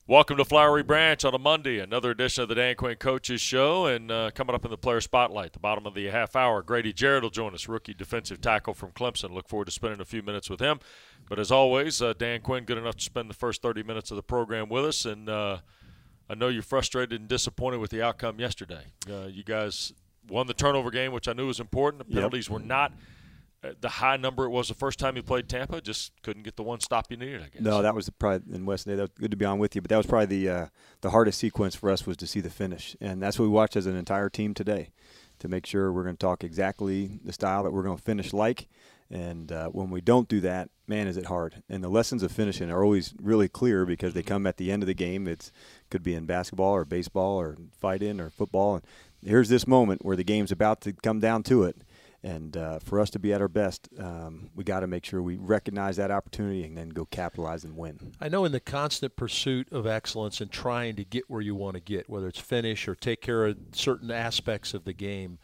Welcome to Flowery Branch on a Monday, another edition of the Dan Quinn Coaches Show, and coming up in the player spotlight, the bottom of the half hour, Grady Jarrett will join us, rookie defensive tackle from Clemson. Look forward to spending a few minutes with him. But as always, Dan Quinn, good enough to spend the first 30 minutes of the program with us, and I know you're frustrated and disappointed with the outcome yesterday. You guys won the turnover game, which I knew was important. The penalties were not the high number it was the first time you played Tampa. Just couldn't get the one stop you needed, I guess. No, that was probably in West. That was good to be on with you, but that was probably the hardest sequence for us was to see the finish, and that's what we watched as an entire team today, to make sure we're going to talk exactly the style that we're going to finish like. And when we don't do that, man, is it hard. And the lessons of finishing are always really clear because they come at the end of the game. It could be in basketball or baseball or fight-in or football. And here's this moment where the game's about to come down to it. And for us to be at our best, we got to make sure we recognize that opportunity and then go capitalize and win. I know in the constant pursuit of excellence and trying to get where you want to get, whether it's finish or take care of certain aspects of the game,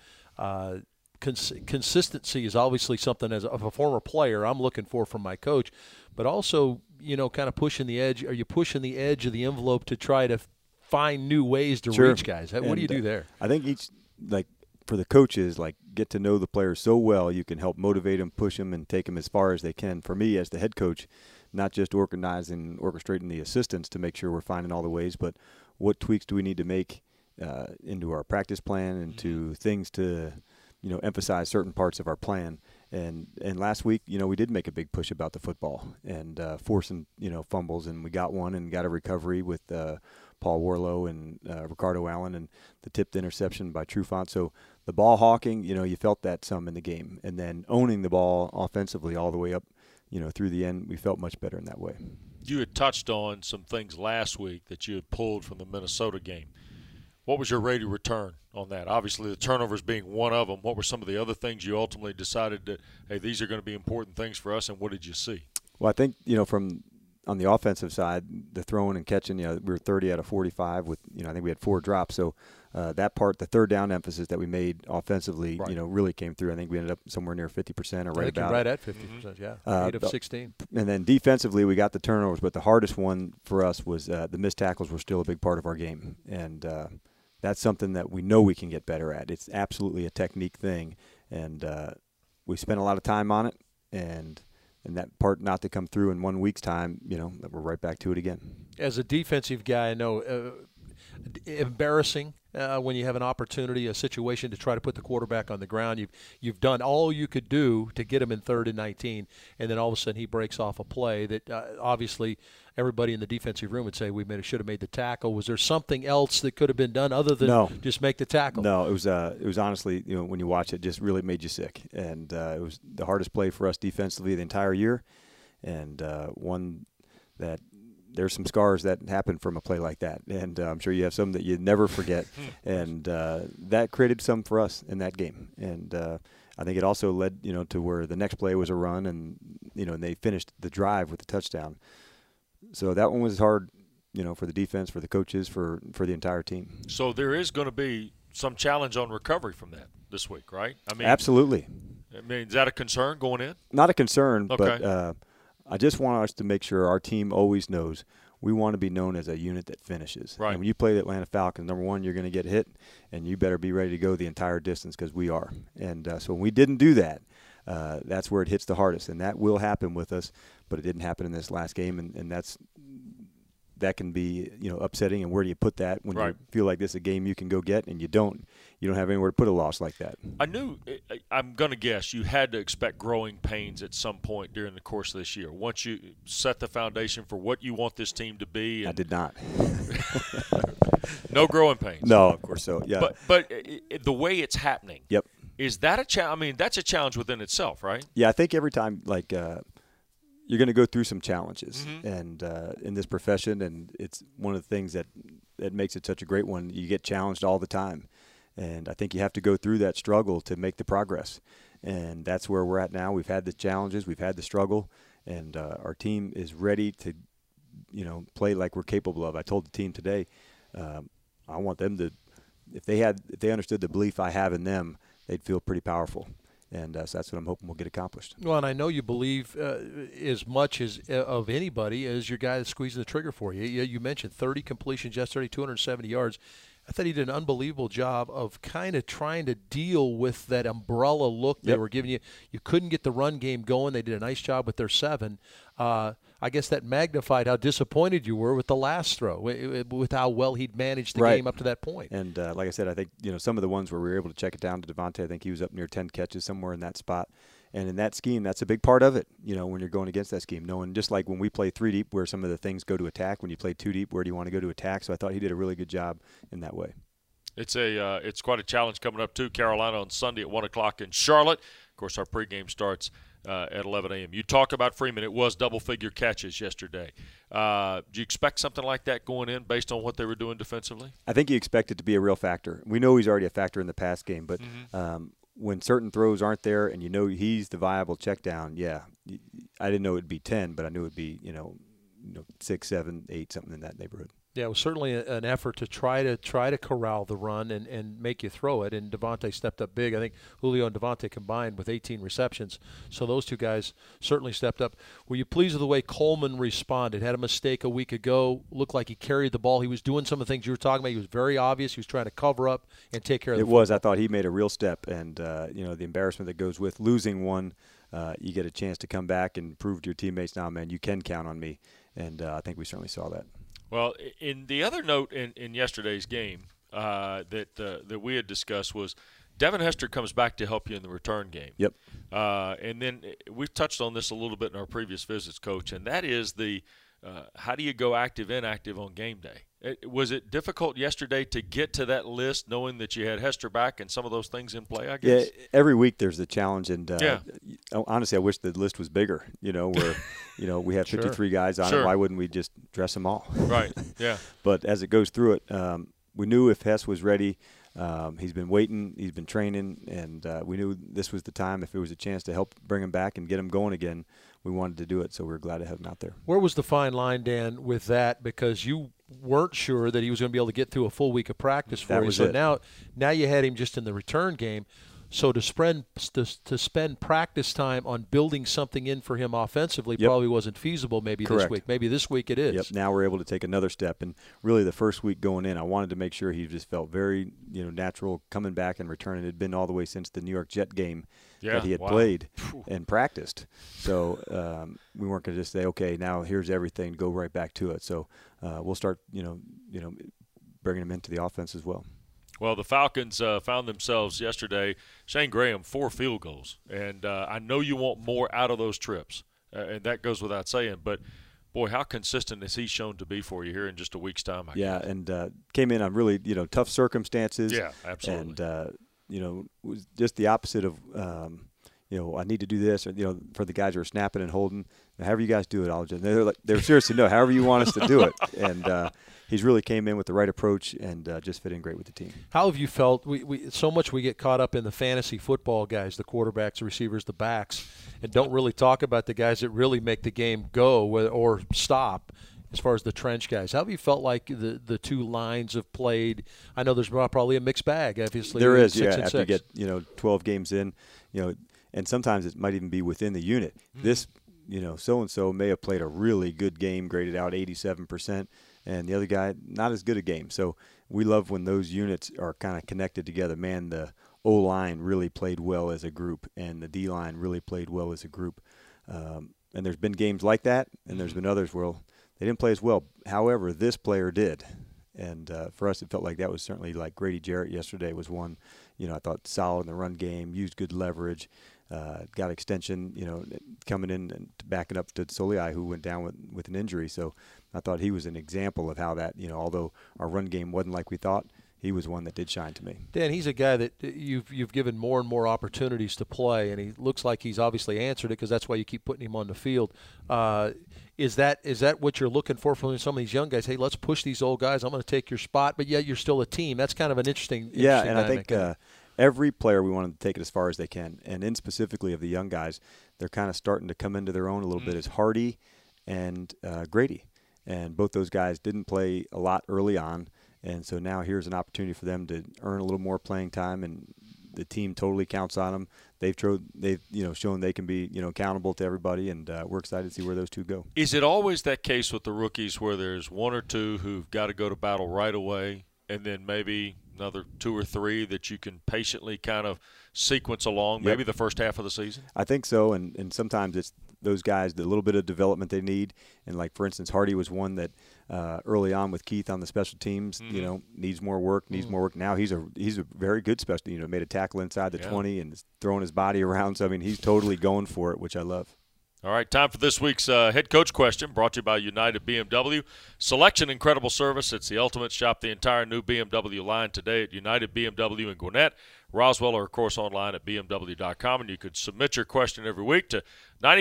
consistency is obviously something as a former player I'm looking for from my coach, but also, kind of pushing the edge. Are you pushing the edge of the envelope to try to find new ways to reach guys? What do you do there? I think for the coaches, get to know the players so well, you can help motivate them, push them, and take them as far as they can. For me, as the head coach, not just orchestrating the assistants to make sure we're finding all the ways, but what tweaks do we need to make into our practice plan, into things to emphasize certain parts of our plan. And last week, we did make a big push about the football and forcing, fumbles, and we got one and got a recovery with Paul Warlow and Ricardo Allen and the tipped interception by Trufant. So the ball hawking, you felt that some in the game. And then owning the ball offensively all the way up, through the end, we felt much better in that way. You had touched on some things last week that you had pulled from the Minnesota game. What was your rate of return on that? Obviously, the turnovers being one of them. What were some of the other things you ultimately decided that, hey, these are going to be important things for us, and what did you see? Well, I think, from on the offensive side, the throwing and catching, we were 30 out of 45 with, I think we had 4 drops. So that part, the third down emphasis that we made offensively, really came through. I think we ended up somewhere near 50% or right about. Right at 50%, yeah. 8 of 16. And then defensively, we got the turnovers, but the hardest one for us was the missed tackles were still a big part of our game. And that's something that we know we can get better at. It's absolutely a technique thing. And we spent a lot of time on it, and that part not to come through in 1 week's time, we're right back to it again. As a defensive guy, I know embarrassing when you have an opportunity, a situation to try to put the quarterback on the ground. You've done all you could do to get him in 3rd and 19, and then all of a sudden he breaks off a play that obviously everybody in the defensive room would say we should have made the tackle. Was there something else that could have been done other than just make the tackle? No, it was honestly, when you watch it, just really made you sick. And it was the hardest play for us defensively the entire year, and one that there's some scars that happen from a play like that. And I'm sure you have some that you never forget. And that created some for us in that game. And I think it also led, to where the next play was a run, and, and they finished the drive with the touchdown. So that one was hard, for the defense, for the coaches, for the entire team. So there is going to be some challenge on recovery from that this week, right? Absolutely. Is that a concern going in? Not a concern, okay. But I just want us to make sure our team always knows we want to be known as a unit that finishes. Right. And when you play the Atlanta Falcons, number one, you're going to get hit, and you better be ready to go the entire distance because we are. And so when we didn't do that, that's where it hits the hardest, and that will happen with us, but it didn't happen in this last game, and that can be upsetting. And where do you put that when you feel like this is a game you can go get and you don't have anywhere to put a loss like that? I'm going to guess you had to expect growing pains at some point during the course of this year. Once you set the foundation for what you want this team to be. I did not. No growing pains. No, of course so. Yeah. But the way it's happening. Yep. Is that a challenge? That's a challenge within itself, right? Yeah, I think every time you're going to go through some challenges, and in this profession, and it's one of the things that makes it such a great one. You get challenged all the time, and I think you have to go through that struggle to make the progress, and that's where we're at now. We've had the challenges, we've had the struggle, and our team is ready to, play like we're capable of. I told the team today, I want them to, if they understood the belief I have in them, they'd feel pretty powerful. And so that's what I'm hoping we'll get accomplished. Well, and I know you believe as much as of anybody as your guy that's squeezing the trigger for you. You mentioned 30 completions yesterday, 270 yards. I thought he did an unbelievable job of kind of trying to deal with that umbrella look they were giving you. You couldn't get the run game going. They did a nice job with their 7. I guess that magnified how disappointed you were with the last throw, with how well he'd managed the game up to that point. And like I said, I think some of the ones where we were able to check it down to Devontae, I think he was up near 10 catches somewhere in that spot. And in that scheme, that's a big part of it, when you're going against that scheme. Knowing just like when we play 3 deep where some of the things go to attack, when you play 2 deep, where do you want to go to attack? So I thought he did a really good job in that way. It's quite a challenge coming up, too. Carolina on Sunday at 1 o'clock in Charlotte. Of course, our pregame starts at 11 a.m. You talk about Freeman. It was double-figure catches yesterday. Do you expect something like that going in based on what they were doing defensively? I think you expect it to be a real factor. We know he's already a factor in the pass game, but when certain throws aren't there and he's the viable check down, I didn't know it would be 10, but I knew it would be 6, 7, 8, something in that neighborhood. Yeah, it was certainly an effort to try to corral the run and make you throw it, and Devontae stepped up big. I think Julio and Devontae combined with 18 receptions, so those two guys certainly stepped up. Were you pleased with the way Coleman responded? Had a mistake a week ago, looked like he carried the ball. He was doing some of the things you were talking about. He was very obvious. He was trying to cover up and take care of the football. I thought he made a real step, and the embarrassment that goes with losing one, you get a chance to come back and prove to your teammates, now, man, you can count on me, and I think we certainly saw that. Well, in the other note in yesterday's game that we had discussed was Devin Hester comes back to help you in the return game. Yep. And then we've touched on this a little bit in our previous visits, Coach, and that is how do you go active-inactive on game day? Was it difficult yesterday to get to that list knowing that you had Hester back and some of those things in play, I guess? Yeah, every week there's a challenge, and honestly, I wish the list was bigger, where we have 53 guys on it. Why wouldn't we just dress them all? Right, yeah. But as it goes through it, we knew if Hess was ready. He's been waiting, he's been training, and we knew this was the time. If it was a chance to help bring him back and get him going again, we wanted to do it, so we were glad to have him out there. Where was the fine line, Dan, with that? Because you weren't sure that he was going to be able to get through a full week of practice for you. So now you had him just in the return game. So to spend practice time on building something in for him offensively probably wasn't feasible this week. Maybe this week it is. Yep. Now we're able to take another step. And really the first week going in, I wanted to make sure he just felt very natural coming back and returning. It had been all the way since the New York Jet game that he had played and practiced. So we weren't going to just say, okay, now here's everything, go right back to it. So we'll start bringing him into the offense as well. Well, the Falcons found themselves yesterday, Shane Graham, 4 field goals. And I know you want more out of those trips, and that goes without saying. But, boy, how consistent has he shown to be for you here in just a week's time, I guess. And came in on really, tough circumstances. Yeah, absolutely. And, was just the opposite of, I need to do this, or, for the guys who are snapping and holding. However you guys do it, I'll just – they're seriously, no, however you want us to do it. And he's really came in with the right approach and just fit in great with the team. How have you felt? So much we get caught up in the fantasy football guys, the quarterbacks, the receivers, the backs, and don't really talk about the guys that really make the game go or stop as far as the trench guys. How have you felt like the two lines have played? I know there's probably a mixed bag, obviously. There is, after you get 12 games in, and sometimes it might even be within the unit. This, so-and-so may have played a really good game, graded out 87%. And the other guy, not as good a game. So we love when those units are kind of connected together. Man, the O-line really played well as a group, and the D-line really played well as a group. And there's been games like that, and there's been others where they didn't play as well. However, this player did. And for us, it felt like that was certainly like Grady Jarrett yesterday was one, I thought solid in the run game, used good leverage, got extension, coming in and backing up to Soliai, who went down with an injury. So I thought he was an example of how that, although our run game wasn't like we thought, he was one that did shine to me. Dan, he's a guy that you've given more and more opportunities to play, and he looks like he's obviously answered it because that's why you keep putting him on the field. Is that what you're looking for from some of these young guys? Hey, let's push these old guys. I'm going to take your spot, but yet you're still a team. That's kind of an interesting and dynamic. I think every player we want to take it as far as they can, and in specifically of the young guys, they're kind of starting to come into their own a little bit as Hardy and Grady. And both those guys didn't play a lot early on, and so now here's an opportunity for them to earn a little more playing time and the team totally counts on them. They've shown they can be accountable to everybody, and we're excited to see where those two go. Is it always that case with the rookies where there's one or two who've got to go to battle right away, and then maybe another two or three that you can patiently kind of sequence along, maybe the first half of the season? I think so, and sometimes it's those guys, the little bit of development they need. And, like, for instance, Hardy was one that early on with Keith on the special teams, needs more work. Now he's a very good special, made a tackle inside the 20 and is throwing his body around. So, I mean, he's totally going for it, which I love. All right, time for this week's head coach question, brought to you by United BMW. Selection, incredible service. It's the ultimate. Shop the entire new BMW line today at United BMW in Gwinnett, Roswell, or, of course, online at BMW.com. And you can submit your question every week to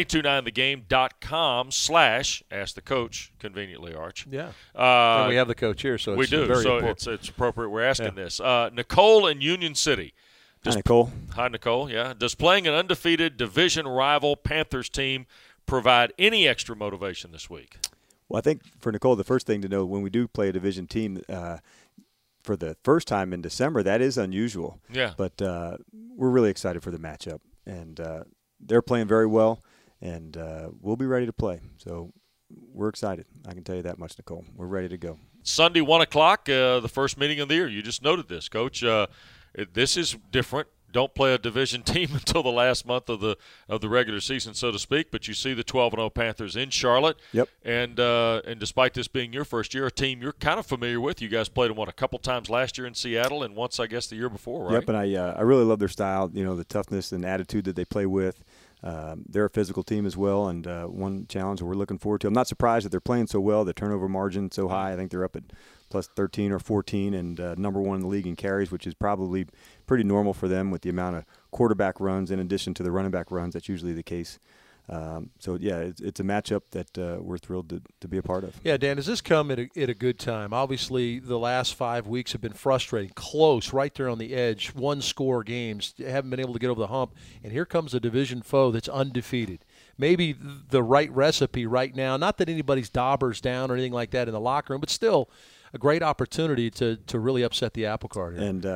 929thegame.com/askthecoach, conveniently, Arch. Yeah. And we have the coach here, so we it's do. very So important. it's appropriate we're asking this. Nicole in Union City. Hi, Nicole. Hi, Nicole. Yeah. Does playing an undefeated division rival Panthers team provide any extra motivation this week? Well, I think for Nicole, the first thing to know when we do play a division team for the first time in December, that is unusual. Yeah. But we're really excited for the matchup, and they're playing very well, and we'll be ready to play. So we're excited. I can tell you that much, Nicole. We're ready to go. Sunday, 1 o'clock, the first meeting of the year. You just noted this, Coach. This is different. Don't play a division team until the last month of the regular season, so to speak. But you see the 12-0 Panthers in Charlotte. Yep. And despite this being your first year, a team you're kind of familiar with. You guys played them a couple times last year in Seattle, and once I guess the year before, right? Yep. And I really love their style. The toughness and attitude that they play with. They're a physical team as well, and one challenge we're looking forward to. I'm not surprised that they're playing so well. The turnover margin so high. I think they're up at plus 13 or 14 and number one in the league in carries, which is probably pretty normal for them with the amount of quarterback runs in addition to the running back runs. That's usually the case. So, yeah, it's a matchup that we're thrilled to be a part of. Yeah, Dan, does this come at a good time? Obviously, the last 5 weeks have been frustrating, close, right there on the edge, one-score games, haven't been able to get over the hump, and here comes a division foe that's undefeated. Maybe the right recipe right now, not that anybody's daubers down or anything like that in the locker room, but still a great opportunity to really upset the apple cart here. And,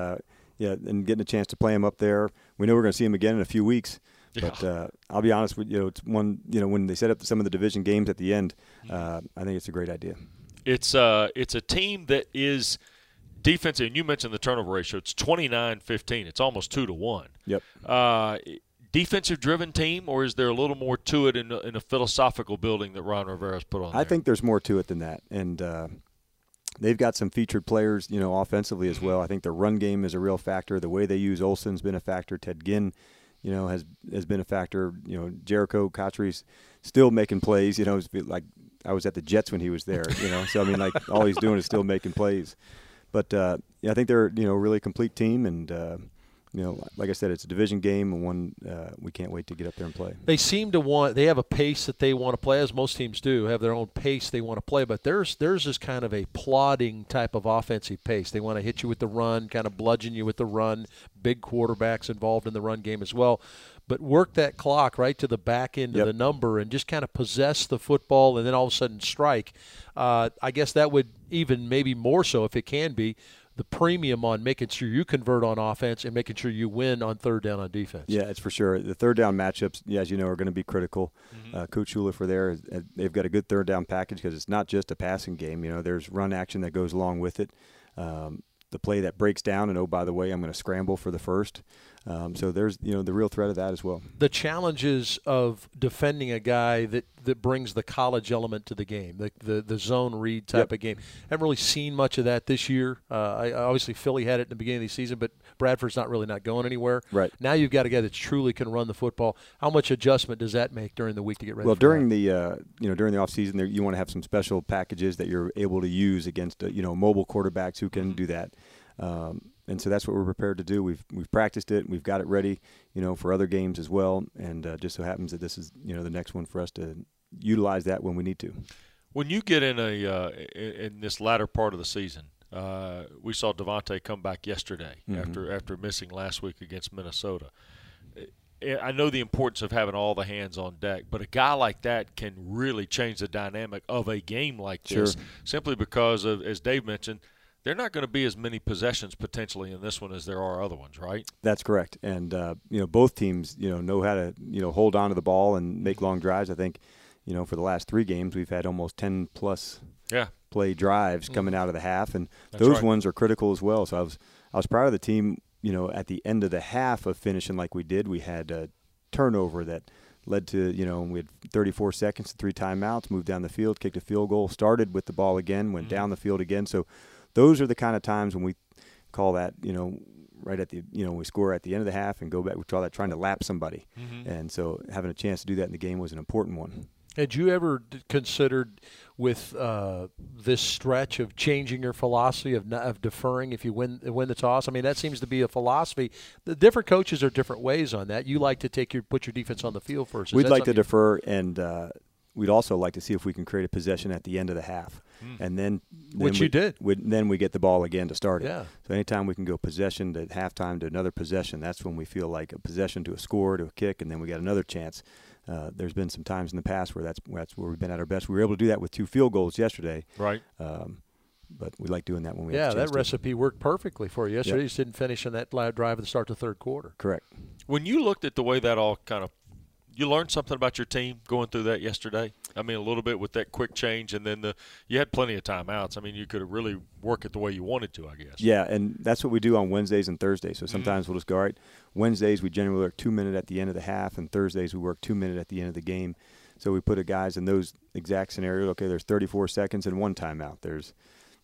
and getting a chance to play them up there. We know we're going to see them again in a few weeks. Yeah. But I'll be honest with you, it's one. When they set up some of the division games at the end, I think it's a great idea. It's a team that is defensive, and you mentioned the turnover ratio. It's 29-15. It's almost 2-1. Yep. Defensive-driven team, or is there a little more to it in a philosophical building that Ron Rivera's put on there? I think there's more to it than that, and they've got some featured players, offensively as well. I think their run game is a real factor. The way they use Olsen's been a factor. Ted Ginn, has been a factor. Jericho Cotchery's still making plays. It's like I was at the Jets when he was there. So I mean, like all he's doing is still making plays. But I think they're a really complete team, and like I said, it's a division game and one we can't wait to get up there and play. They seem to they have a pace that they want to play, as most teams do, have their own pace they want to play, but theirs is kind of a plodding type of offensive pace. They want to hit you with the run, kind of bludgeon you with the run, big quarterbacks involved in the run game as well. But work that clock right to the back end of the number and just kind of possess the football and then all of a sudden strike. I guess that would even maybe more so, if it can be, the premium on making sure you convert on offense and making sure you win on third down on defense. Yeah, it's for sure. The third down matchups, as you know, are going to be critical. Coach Schuler for there, they've got a good third down package because it's not just a passing game. There's run action that goes along with it. The play that breaks down, and, oh, by the way, I'm going to scramble for the first. So there's, the real threat of that as well. The challenges of defending a guy that brings the college element to the game, the zone read type of game. Haven't really seen much of that this year. Obviously, Philly had it in the beginning of the season, but Bradford's not going anywhere. Right. Now you've got a guy that truly can run the football. How much adjustment does that make during the week to get ready? Well, for during that? during the off season, you want to have some special packages that you're able to use against mobile quarterbacks who can do that. And so that's what we're prepared to do. We've practiced it. We've got it ready, for other games as well. And just so happens that this is, the next one for us to utilize that when we need to. When you get in in this latter part of the season, we saw Devontae come back yesterday after missing last week against Minnesota. I know the importance of having all the hands on deck, but a guy like that can really change the dynamic of a game like this simply because of, as Dave mentioned, There are not going to be as many possessions potentially in this one as there are other ones, right? That's correct. And, both teams, know how to, hold on to the ball and make long drives. I think, for the last 3 games, we've had almost 10-plus play drives coming out of the half, and those ones are critical as well. So I was proud of the team, at the end of the half of finishing like we did. We had a turnover that led to, we had 34 seconds and 3 timeouts, moved down the field, kicked a field goal, started with the ball again, went down the field again. So those are the kind of times when we call that, right at the, we score at the end of the half and go back, we call that trying to lap somebody. And so having a chance to do that in the game was an important one. Had you ever considered with this stretch of changing your philosophy of deferring if you win the toss? I mean, that seems to be a philosophy. The different coaches are different ways on that. You like to put your defense on the field first. We'd like to defer, and we'd also like to see if we can create a possession at the end of the half. And then which you did. Then we get the ball again to start it. Yeah. So anytime we can go possession to halftime to another possession, that's when we feel like a possession to a score, to a kick, and then we got another chance. There's been some times in the past where that's where we've been at our best. We were able to do that with 2 field goals yesterday. Right. But we like doing that when we Yeah, have a chance that recipe worked perfectly for you yesterday. Yep. You just didn't finish on that loud drive at the start of the 3rd quarter. Correct. When you looked at the way that all kind of – you learned something about your team going through that yesterday? I mean, a little bit with that quick change, and then you had plenty of timeouts. I mean, you could really work it the way you wanted to, I guess. Yeah, and that's what we do on Wednesdays and Thursdays. So sometimes we'll just go, all right, Wednesdays we generally work 2 minutes at the end of the half, and Thursdays we work 2 minutes at the end of the game. So we put guys in those exact scenarios. Okay, there's 34 seconds and 1 timeout. There's,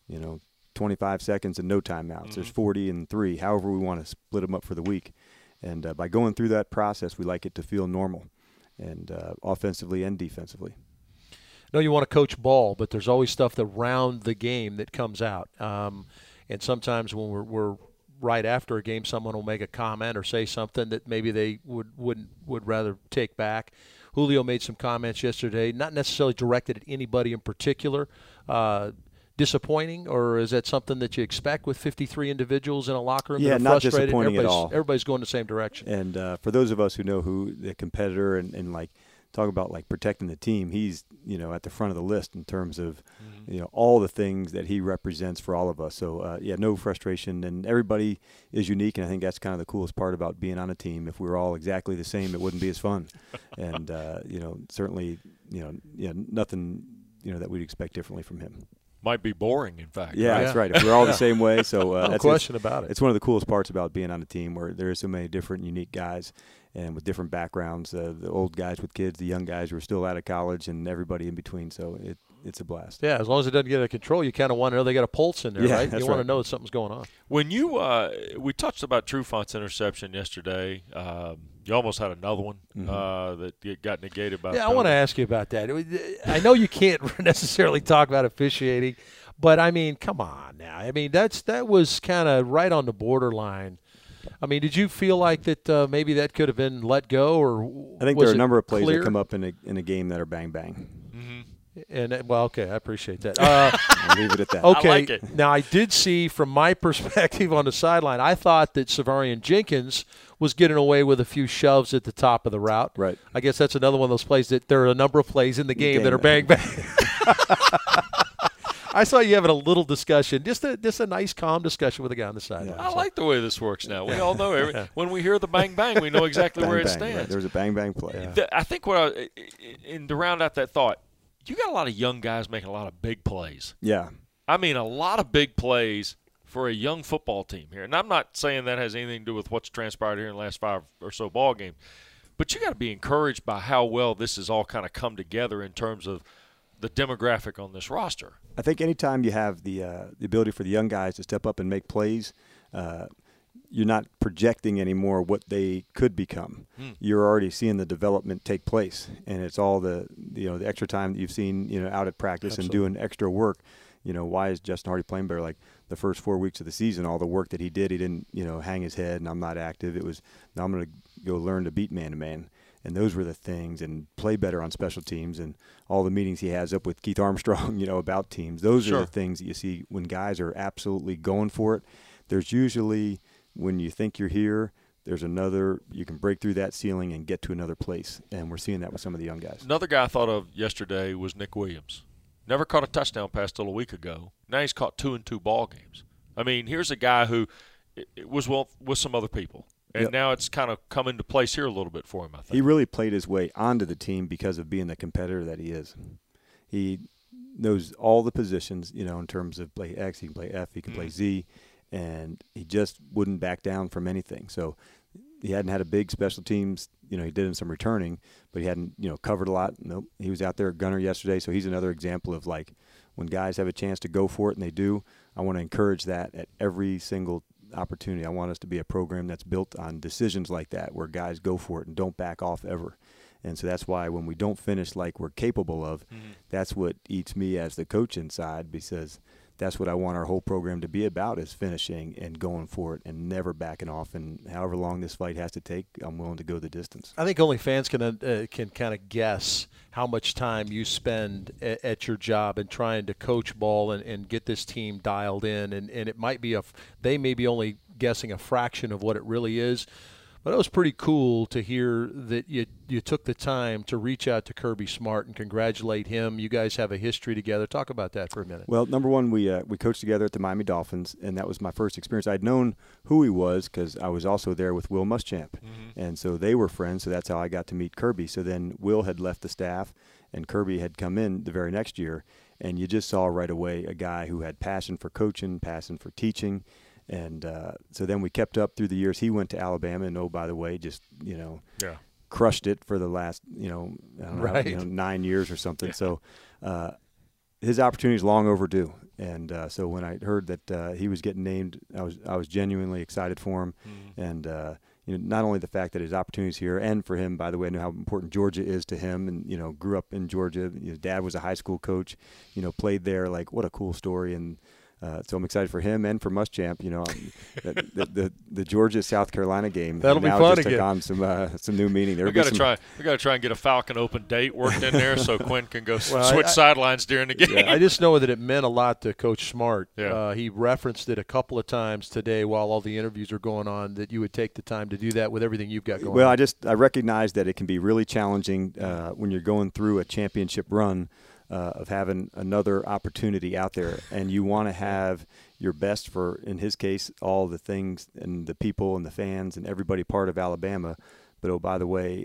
25 seconds and no timeouts. There's 40 and 3, however we want to split them up for the week. And by going through that process, we like it to feel normal, and offensively and defensively. No, you want to coach ball, but there's always stuff around the game that comes out. And sometimes when we're right after a game, someone will make a comment or say something that maybe they would rather take back. Julio made some comments yesterday, not necessarily directed at anybody in particular. Disappointing, or is that something that you expect with 53 individuals in a locker room? Yeah, that are not frustrated? disappointing at all. Everybody's going the same direction. And for those of us who know who the competitor and like talk about like protecting the team, he's at the front of the list in terms of all the things that he represents for all of us. So no frustration, and everybody is unique, and I think that's kind of the coolest part about being on a team. If we were all exactly the same, it wouldn't be as fun. And certainly nothing that we'd expect differently from him. Might be boring, in fact. Yeah, right? That's right. If we're all the same way, so no that's question about it. It's one of the coolest parts about being on a team where there are so many different, unique guys, and with different backgrounds. The old guys with kids, the young guys who are still out of college, and everybody in between. So it's a blast. Yeah, as long as it doesn't get out of control, you kind of want to know they got a pulse in there, right? That's you want right. to know that something's going on. When you we touched about Trufant's interception yesterday. You almost had another one that got negated by. Yeah, I want to ask you about that. I know you can't necessarily talk about officiating, but I mean, come on now. I mean, that was kind of right on the borderline. I mean, did you feel like that maybe that could have been let go, or I think was there are a it number of plays clear? that come up in a game that are bang bang. And well, okay, I appreciate that. I'll leave it at that. Okay, I like it. Now I did see from my perspective on the sideline, I thought that Savarian Jenkins was getting away with a few shoves at the top of the route. Right. I guess that's another one of those plays that there are a number of plays in the game that are bang bang. I saw you having a little discussion, just a nice, calm discussion with a guy on the sideline. I like the way this works now. We all know when we hear the bang bang, we know exactly Bang, where it bang, stands. right. There's a bang bang play. I think and to round out that thought, you got a lot of young guys making a lot of big plays. Yeah. I mean, a lot of big plays for a young football team here. And I'm not saying that has anything to do with what's transpired here in the last 5 or so ball games, but you got to be encouraged by how well this has all kind of come together in terms of the demographic on this roster. I think anytime you have the ability for the young guys to step up and make plays, you're not projecting anymore what they could become. You're already seeing the development take place, and it's all the extra time that you've seen out at practice Absolutely. and doing extra work. Why is Justin Hardy playing better? Like the first 4 weeks of the season, all the work that he did, he didn't hang his head and I'm not active. It was, now I'm going to go learn to beat man to man. And those were the things, and play better on special teams, and all the meetings he has up with Keith Armstrong, about teams. Those are the things that you see when guys are absolutely going for it. There's usually, when you think you're here, there's another, you can break through that ceiling and get to another place. And we're seeing that with some of the young guys. Another guy I thought of yesterday was Nick Williams. Never caught a touchdown pass till a week ago. Now he's caught 2 in 2 ball games. I mean, here's a guy who it was with some other people. And now it's kind of come into place here a little bit for him, I think. He really played his way onto the team because of being the competitor that he is. He knows all the positions, in terms of play X, he can play F, he can play Z, and he just wouldn't back down from anything. So he hadn't had a big special teams. He did in some returning, but he hadn't, covered a lot. Nope. He was out there at gunner yesterday, so he's another example of, like, when guys have a chance to go for it, and they do, I want to encourage that at every single opportunity. I want us to be a program that's built on decisions like that, where guys go for it and don't back off ever. And so that's why when we don't finish like we're capable of, that's what eats me as the coach inside, because that's what I want our whole program to be about, is finishing and going for it and never backing off. And however long this fight has to take, I'm willing to go the distance. I think only fans can kind of guess how much time you spend at your job and trying to coach ball and get this team dialed in. And it might be they may be only guessing a fraction of what it really is. But it was pretty cool to hear that you took the time to reach out to Kirby Smart and congratulate him. You guys have a history together. Talk about that for a minute. Well, number one, we coached together at the Miami Dolphins, and that was my first experience. I'd known who he was because I was also there with Will Muschamp, and so they were friends. So that's how I got to meet Kirby. So then Will had left the staff, and Kirby had come in the very next year, and you just saw right away a guy who had passion for coaching, passion for teaching. And so then we kept up through the years. He went to Alabama, and by the way, just crushed it for the last I don't know, 9 years or something. Yeah. So his opportunity is long overdue. And so when I heard that he was getting named, I was genuinely excited for him. And not only the fact that his opportunities here, and for him, by the way, I know how important Georgia is to him, and grew up in Georgia. His dad was a high school coach. Played there. Like, what a cool story. And so I'm excited for him and for Muschamp. The Georgia-South Carolina game that'll be fun just again. Took on some new meaning. We got to try and get a Falcon Open date worked in there so Quinn can go switch sidelines during the game. Yeah, I just know that it meant a lot to Coach Smart. Yeah. He referenced it a couple of times today while all the interviews are going on, that you would take the time to do that with everything you've got going on. Well, I recognize that it can be really challenging when you're going through a championship run. Of having another opportunity out there, and you want to have your best for, in his case, all the things and the people and the fans and everybody part of Alabama. But by the way,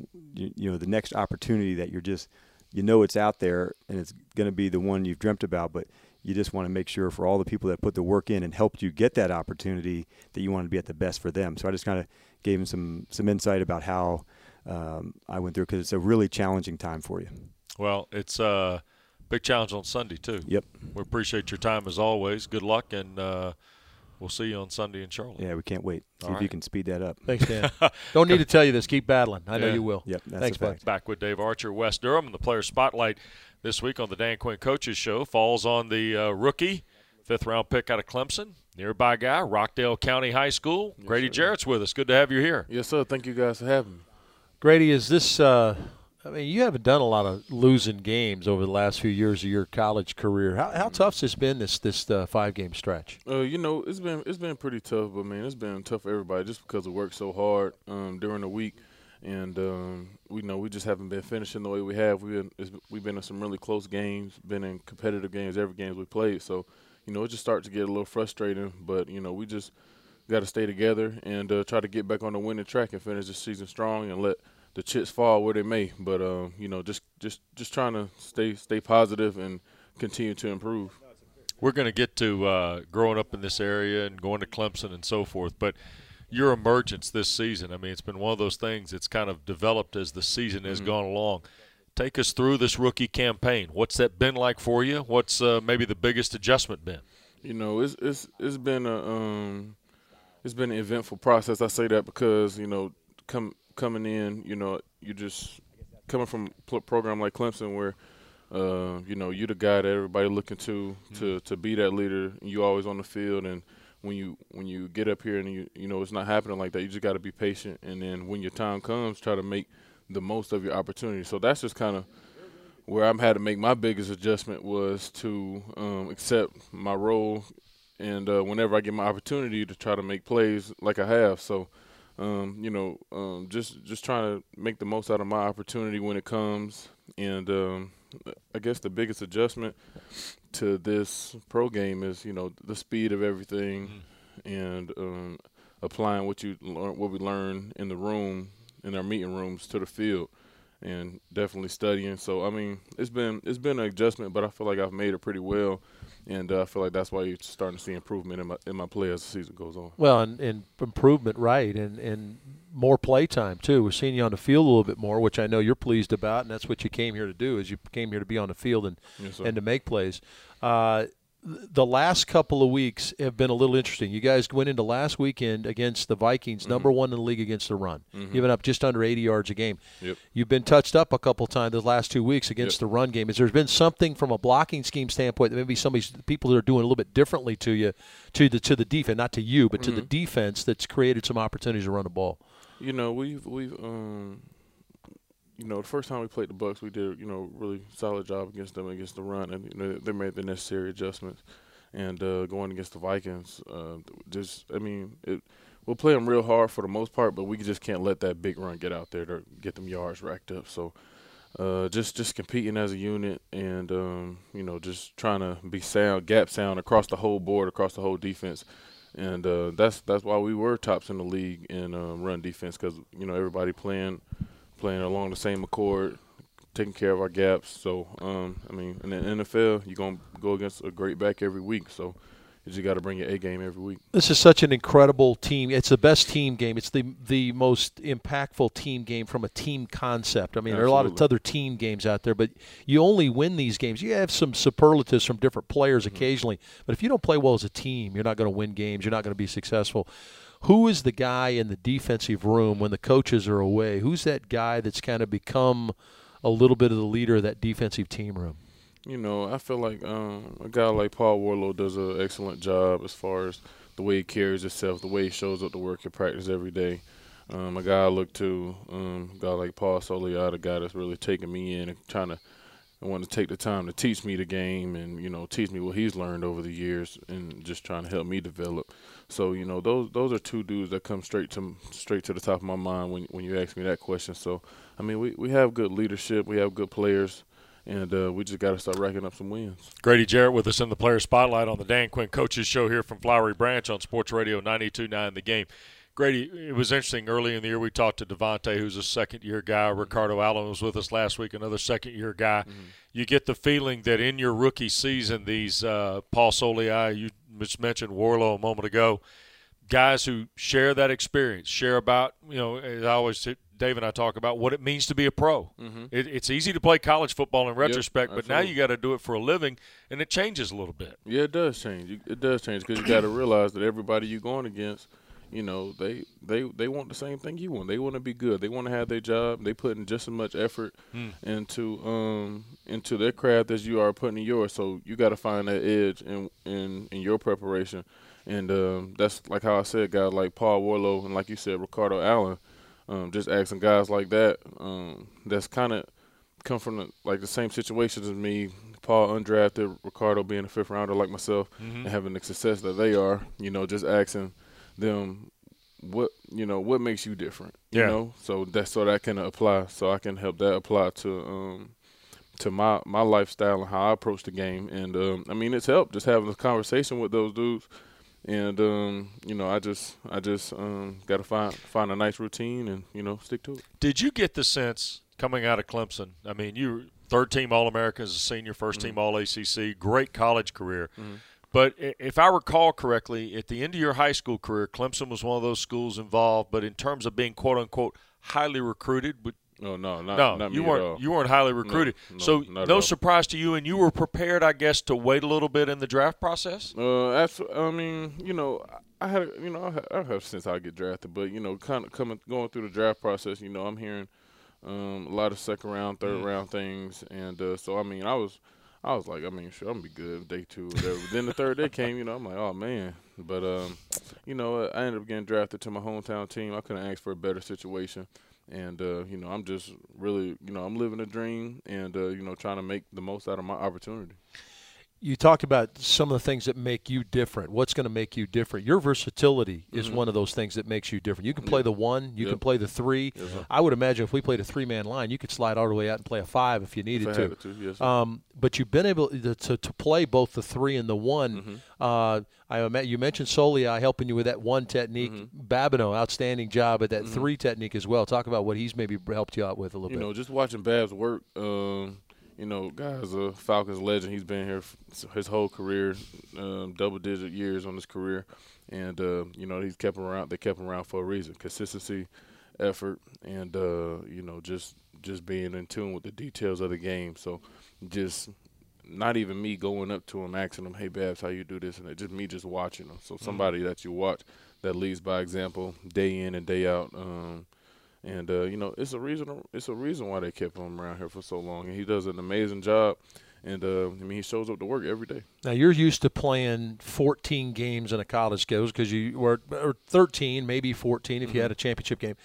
the next opportunity that you're just, it's out there and it's going to be the one you've dreamt about, but you just want to make sure for all the people that put the work in and helped you get that opportunity that you want to be at the best for them. So I just kind of gave him some insight about how I went through, because it's a really challenging time for you. Well, it's a big challenge on Sunday, too. Yep. We appreciate your time as always. Good luck, and we'll see you on Sunday in Charlotte. Yeah, we can't wait. See if you can speed that up. Thanks, Dan. Don't need to tell you this. Keep battling. I know you will. Yep. That's Thanks, bud. Back with Dave Archer, Wes Durham, and the Player Spotlight this week on the Dan Quinn Coaches Show falls on the rookie, 5th-round pick out of Clemson, nearby guy, Rockdale County High School. Yes, Grady sir. Jarrett's with us. Good to have you here. Yes, sir. Thank you guys for having me. Grady, is this you haven't done a lot of losing games over the last few years of your college career. How tough's this been, this 5-game stretch? It's been pretty tough, but it's been tough for everybody just because we work so hard during the week, and we just haven't been finishing the way we have. We've been in some really close games, been in competitive games every game we played. So it just starts to get a little frustrating, but we just got to stay together and try to get back on the winning track and finish the season strong and let the chips fall where they may, but just trying to stay positive and continue to improve. We're going to get to growing up in this area and going to Clemson and so forth, but your emergence this season, it's been one of those things that's kind of developed as the season has gone along. Take us through this rookie campaign. What's that been like for you? What's maybe the biggest adjustment been? It's been an eventful process. I say that because coming in, you just coming from a program like Clemson where, you're the guy that everybody looking to be that leader. And you always on the field, and when you get up here and it's not happening like that, you just got to be patient. And then when your time comes, try to make the most of your opportunity. So that's just kind of where I've had to make my biggest adjustment, was to accept my role, and whenever I get my opportunity to try to make plays like I have. So. Just trying to make the most out of my opportunity when it comes, and I guess the biggest adjustment to this pro game is, the speed of everything and applying what we learn in the room, in our meeting rooms, to the field, and definitely studying. So I mean, it's been an adjustment, but I feel like I've made it pretty well, and I feel like that's why you're starting to see improvement in my play as the season goes on. Well, and improvement, right, and more play time too. We're seeing you on the field a little bit more, which I know you're pleased about, and that's what you came here to do. Is you came here to be on the field and Yes, and to make plays. The last couple of weeks have been a little interesting. You guys went into last weekend against the Vikings, number one in the league against the run, giving up just under 80 yards a game. Yep. You've been touched up a couple times the last 2 weeks against the run game. Has there been something from a blocking scheme standpoint that maybe people that are doing a little bit differently to you, to the defense, not to you, but to the defense, that's created some opportunities to run the ball? We've the first time we played the Bucs, we did really solid job against them against the run, and they made the necessary adjustments. And going against the Vikings, we'll play them real hard for the most part, but we just can't let that big run get out there to get them yards racked up. So just competing as a unit, and just trying to be gap sound across the whole board, across the whole defense. And that's why we were tops in the league in run defense, because everybody playing along the same accord, taking care of our gaps. So in the NFL, you're gonna go against a great back every week. So you just got to bring your A game every week. This is such an incredible team. It's the best team game. It's the most impactful team game from a team concept. I mean, there are a lot of other team games out there, but you only win these games. You have some superlatives from different players occasionally, but if you don't play well as a team, you're not going to win games. You're not going to be successful. Who is the guy in the defensive room when the coaches are away? Who's that guy that's kind of become a little bit of the leader of that defensive team room? I feel like a guy like Paul Warlow does an excellent job as far as the way he carries himself, the way he shows up to work and practice every day. A guy I look to, a guy like Paul Soliad, a guy that's really taking me in and want to take the time to teach me the game and, teach me what he's learned over the years and just trying to help me develop. So, those are two dudes that come straight to the top of my mind when you ask me that question. So, I mean, we have good leadership, we have good players, and we just got to start racking up some wins. Grady Jarrett with us in the Player Spotlight on the Dan Quinn Coaches Show here from Flowery Branch on Sports Radio 92.9 The Game. Grady, it was interesting. Early in the year, we talked to Devontae, who's a second-year guy. Ricardo Allen was with us last week, another second-year guy. You get the feeling that in your rookie season, these Paul Soliai, you just mentioned Warlow a moment ago, guys who share that experience, share about, as I always say, Dave and I talk about what it means to be a pro. It's easy to play college football in retrospect, but now you got to do it for a living, and it changes a little bit. Yeah, it does change. It does change because you got to realize that everybody you're going against, they want the same thing you want. They want to be good. They want to have their job. They put in just as much effort into their craft as you are putting in yours. So you got to find that edge in your preparation. And that's like how I said, guys like Paul Warlow and like you said, Ricardo Allen, just asking guys like that that's kind of come from the same situations as me. Paul undrafted, Ricardo being a fifth rounder like myself, and having the success that they are. Just asking them what makes you different. So that can apply. So I can help that apply to my lifestyle and how I approach the game. And it's helped just having a conversation with those dudes. And I just got to find a nice routine and stick to it. Did you get the sense coming out of Clemson? I mean, you were third-team All-American as a senior, first-team All-ACC, great college career. But if I recall correctly, at the end of your high school career, Clemson was one of those schools involved. But in terms of being quote unquote highly recruited, not you me weren't. at all. You weren't highly recruited. So no surprise to you, and you were prepared, I guess, to wait a little bit in the draft process. I have since I get drafted, but kind of going through the draft process, I'm hearing a lot of second round, third round things, and so I was like, sure, I'm gonna be good day two, or whatever. But then the third day came, I'm like, oh man. But I ended up getting drafted to my hometown team. I couldn't ask for a better situation. And, I'm just really, I'm living a dream and, trying to make the most out of my opportunity. You talked about some of the things that make you different. What's going to make you different? Your versatility is one of those things that makes you different. You can play the 1, you can play the 3. Yes, I would imagine if we played a 3-man line, you could slide all the way out and play a 5 if you needed to. Yes, But you've been able to play both the 3 and the 1. You mentioned Soliai helping you with that 1 technique. Babineau, outstanding job at that 3 technique as well. Talk about what he's maybe helped you out with a little bit. You know, just watching Babs work. You know, guy's a Falcons legend. He's been here his whole career, double-digit years on his career, and you know, he's kept him around. They kept him around for a reason: consistency, effort, and you know, just being in tune with the details of the game. So, just not even me going up to him asking him, "Hey, Babs, how you do this?" and just me just watching him. So somebody that you watch that leads by example, day in and day out. And you know, it's a reason why they kept him around here for so long, and he does an amazing job. And I mean, he shows up to work every day. Now you're used to playing 14 games in a college schedule because you were or 13, maybe 14 if you had a championship game.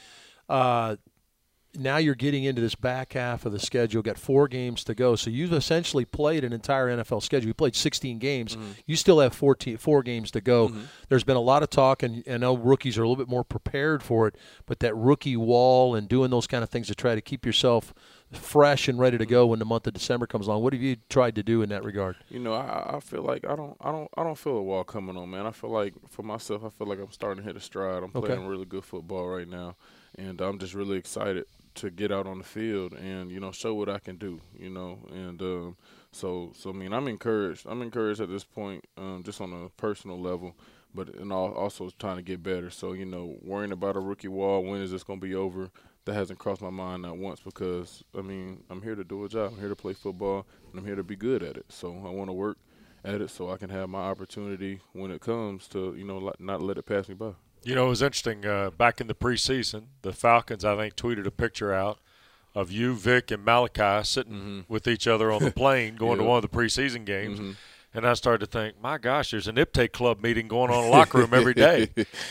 Now you're getting into this back half of the schedule. Got 4 games to go, so you've essentially played an entire NFL schedule. You played 16 games. You still have 4 games to go. There's been a lot of talk, and I know rookies are a little bit more prepared for it. But that rookie wall and doing those kind of things to try to keep yourself fresh and ready to go when the month of December comes along. What have you tried to do in that regard? You know, I feel like I don't feel a wall coming on, man. I feel like for myself, I feel like I'm starting to hit a stride. I'm playing really good football right now, and I'm just really excited to get out on the field and, you know, show what I can do, you know. And so I mean, I'm encouraged. I'm encouraged at this point, just on a personal level, but also trying to get better. So, you know, worrying about a rookie wall, when is this going to be over, that hasn't crossed my mind not once, because, I mean, I'm here to do a job. I'm here to play football, and I'm here to be good at it. So I want to work at it so I can have my opportunity when it comes to, you know, not let it pass me by. You know, it was interesting. Back in the preseason, the Falcons, I think, tweeted a picture out of you, Vic, and Malachi sitting with each other on the plane going to one of the preseason games. And I started to think, my gosh, there's an Iptake Club meeting going on in the locker room every day.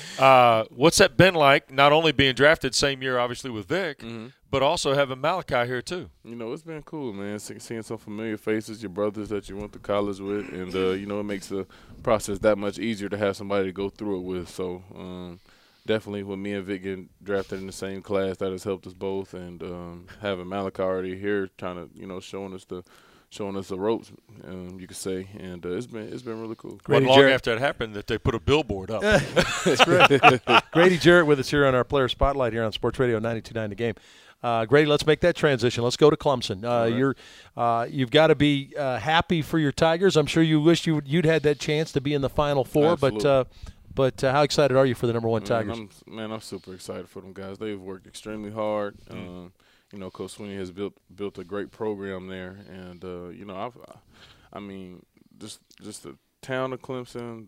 What's that been like, not only being drafted same year, obviously, with Vic, but also having Malachi here too? You know, it's been cool, man, seeing some familiar faces, your brothers that you went to college with. And, you know, it makes the process that much easier to have somebody to go through it with. So, definitely with me and Vic getting drafted in the same class, that has helped us both. And having Malachi already here trying to, you know, showing us the ropes, you could say, and it's been really cool. Wasn't long after it happened that they put a billboard up. That's right. Grady Jarrett with us here on our Player Spotlight here on Sports Radio 92.9 The Game. Grady, let's make that transition. Let's go to Clemson. You've got to be happy for your Tigers. I'm sure you wish you'd had that chance to be in the Final Four. Absolutely. But how excited are you for the number 1 Tigers? I'm super excited for them guys. They've worked extremely hard. You know, Coach Sweeney has built a great program there, and you know, I mean, just the town of Clemson,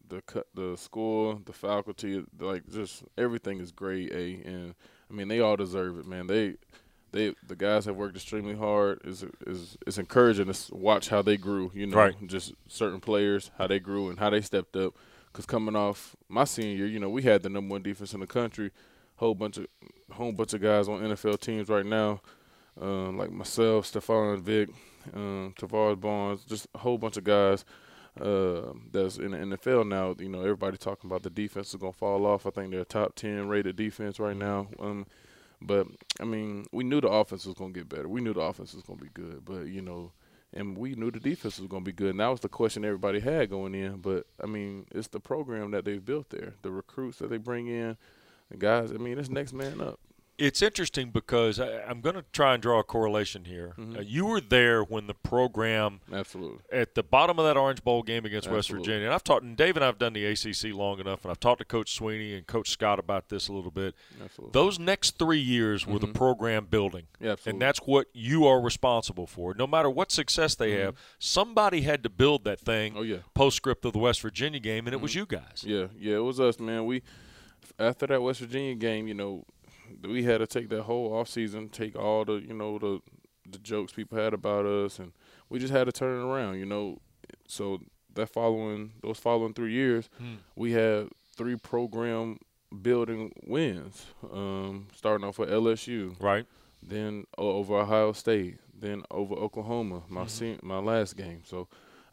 the school, the faculty, like just everything is grade A, and I mean they all deserve it, man. The guys have worked extremely hard. It's encouraging to watch how they grew. You know, just certain players, how they grew and how they stepped up. Because coming off my senior year, you know, we had the number 1 defense in the country. Whole bunch of guys on NFL teams right now, like myself, Stephon, Vic, Tavares Barnes, just a whole bunch of guys that's in the NFL now. You know, everybody talking about the defense is gonna fall off. I think they're a top 10 rated defense right now. But I mean, we knew the offense was gonna get better. We knew the offense was gonna be good. But you know, and we knew the defense was gonna be good. And that was the question everybody had going in. But I mean, it's the program that they've built there, the recruits that they bring in. And guys, I mean, it's next man up. It's interesting because I'm going to try and draw a correlation here. You were there when the program at the bottom of that Orange Bowl game against West Virginia. And Dave and I have done the ACC long enough, and I've talked to Coach Sweeney and Coach Scott about this a little bit. Those next 3 years were the program building, and that's what you are responsible for. No matter what success they have, somebody had to build that thing postscript of the West Virginia game, and it was you guys. Yeah, it was us, man. After that West Virginia game, you know, we had to take that whole offseason, take all the, you know, the jokes people had about us, and we just had to turn it around, you know. So those following 3 years, we had 3 program building wins, starting off with LSU, then over Ohio State, then over Oklahoma, my last game. So,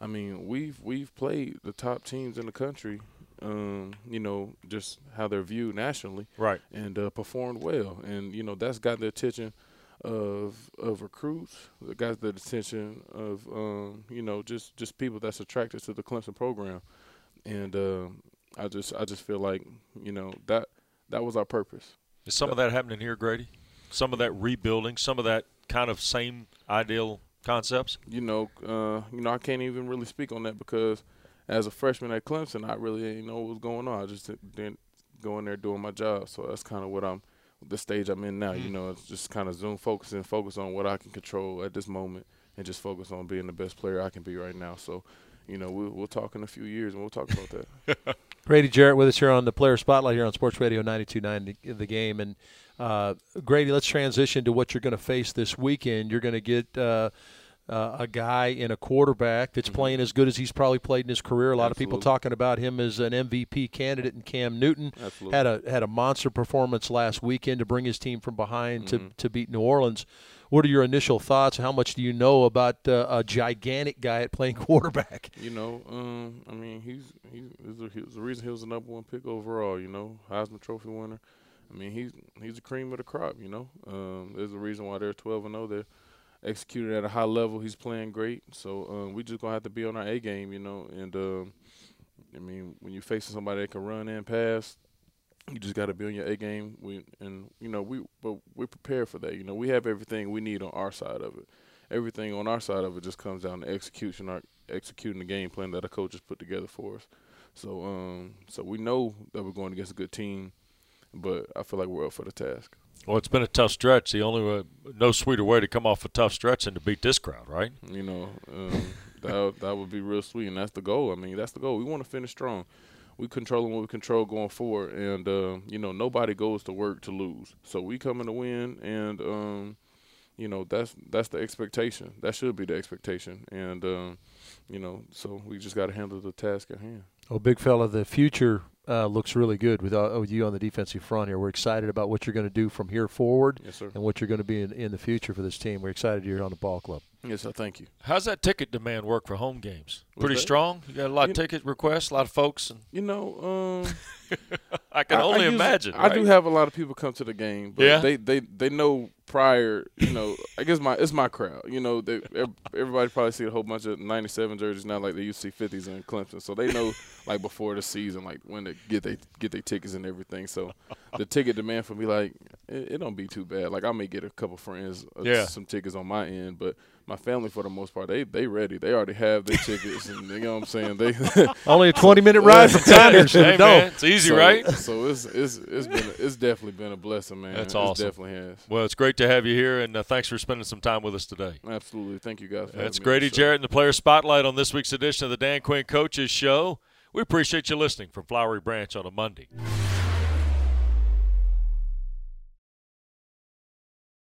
I mean, we've played the top teams in the country, you know, just how they're viewed nationally, right, and performed well. And, you know, that's got the attention of recruits, that got the attention of, you know, just people that's attracted to the Clemson program. And I just feel like, you know, that was our purpose. Is some of that happening here, Grady? Some of that rebuilding, some of that kind of same ideal concepts? You know, I can't even really speak on that because as a freshman at Clemson, I really didn't know what was going on. I just didn't go in there doing my job. So that's kind of what the stage I'm in now. You know, it's just kind of focus on what I can control at this moment, and just focus on being the best player I can be right now. So, you know, we'll talk in a few years, and we'll talk about that. Grady Jarrett with us here on the Player Spotlight here on Sports Radio 92.9 The Game. And, Grady, let's transition to what you're going to face this weekend. You're going to get a guy in a quarterback that's playing as good as he's probably played in his career. A lot of people talking about him as an MVP candidate in Cam Newton. Absolutely. Had a monster performance last weekend to bring his team from behind to beat New Orleans. What are your initial thoughts? How much do you know about a gigantic guy at playing quarterback? You know, I mean, he's the reason he was the number one pick overall. You know, Heisman Trophy winner. I mean, he's the cream of the crop. You know, there's a reason why they're 12-0. They're executed at a high level. He's playing great. So we just gonna have to be on our A game. You know, and I mean, when you're facing somebody that can run and pass, you just got to be on your A game. We're prepared for that. You know, we have everything we need on our side of it. Everything on our side of it just comes down to executing the game plan that the coaches put together for us. So, so we know that we're going against a good team, but I feel like we're up for the task. Well, it's been a tough stretch. The only no sweeter way to come off a tough stretch than to beat this crowd, right? You know, that would be real sweet, and that's the goal. I mean, that's the goal. We want to finish strong. We controlling what we control going forward, and you know, nobody goes to work to lose. So we coming to win, and you know, that's the expectation. That should be the expectation, and you know, so we just got to handle the task at hand. Oh, big fella, the future looks really good with you on the defensive front here. We're excited about what you're going to do from here forward, yes, sir, and what you're going to be in the future for this team. We're excited you're on the ball club. Yes, sir. Thank you. How's that ticket demand work for home games? Pretty strong? You got a lot of ticket requests, a lot of folks? And you know, I can only imagine. I do have a lot of people come to the game, but yeah? they know prior, you know, I guess it's my crowd. You know, everybody probably see a whole bunch of 97 jerseys now, like they used to see 50s in Clemson. So they know, like, before the season, like, when they get their tickets and everything. So the ticket demand for me, like, it don't be too bad. Like, I may get a couple friends some tickets on my end, but my family, for the most part, they ready. They already have their tickets, and you know what I'm saying. They only a 20-minute ride from Conyers. Hey, man, it's easy, right? So it's definitely been a blessing, man. That's awesome. It definitely has. Well, it's great to have you here, and thanks for spending some time with us today. Absolutely, thank you guys. That's Grady Jarrett in the Player Spotlight on this week's edition of the Dan Quinn Coaches Show. We appreciate you listening from Flowery Branch on a Monday.